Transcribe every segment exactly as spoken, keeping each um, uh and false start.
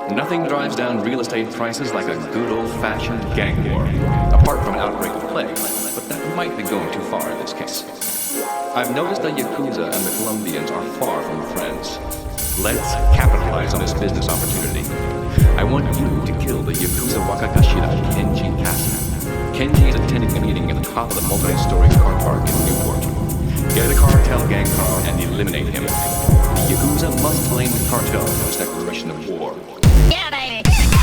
Nothing drives down real estate prices like a good old-fashioned gang war, apart from an outbreak of plague, but that might be going too far in this case. I've noticed the Yakuza and the Colombians are far from friends. Let's capitalize on this business opportunity. I want you to kill the Yakuza Wakakashira, Kenji Kasa. Kenji is attending a meeting at the top of the multi-story car park in Newport. Get a cartel gang car and eliminate him. The Yakuza must blame the cartel for this declaration of war. Yeah, baby.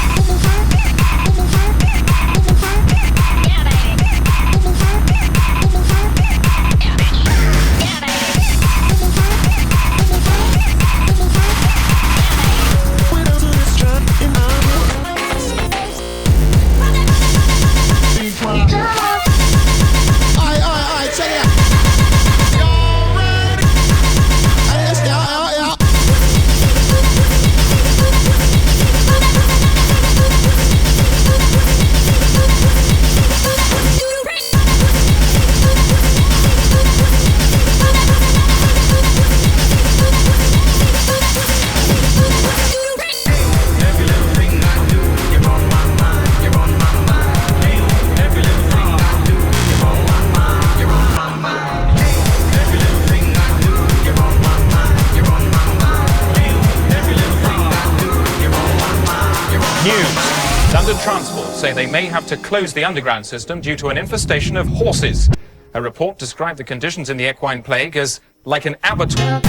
London Transport say they may have to close the underground system due to an infestation of horses. A report described the conditions in the equine plague as like an abattoir.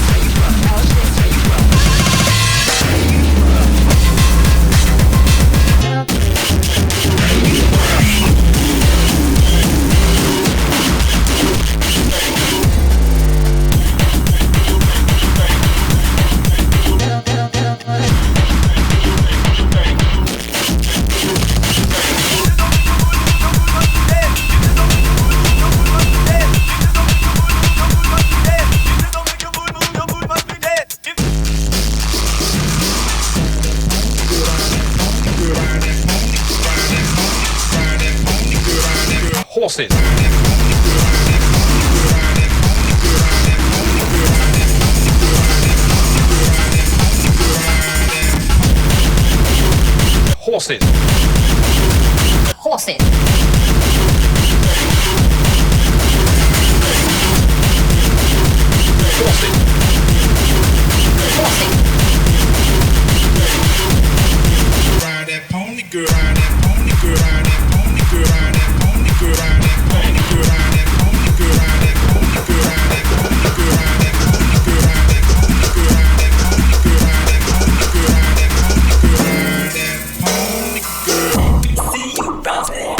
Horses. Horses. Horses. Horses. Horses. Ride that pony, girl, ride that pony, girl, ride that pony, girl, ride that pony, girl, ride that pony, girl, ride that pony, girl, ride that pony, girl, ride that pony, girl, ride that pony, girl, ride that pony, girl, ride that pony, girl, ride that pony, girl, ride that pony, girl, ride that pony, girl. See you bouncing.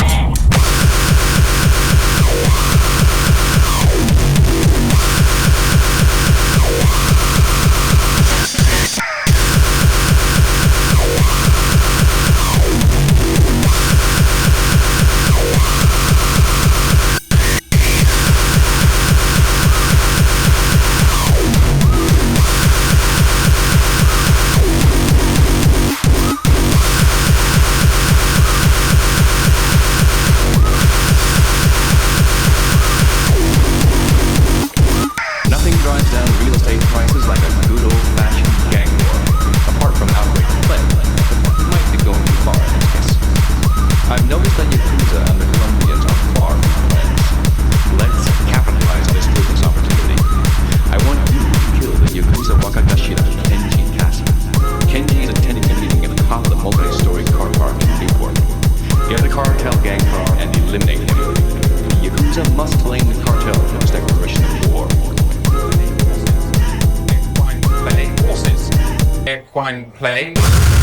Equine plague.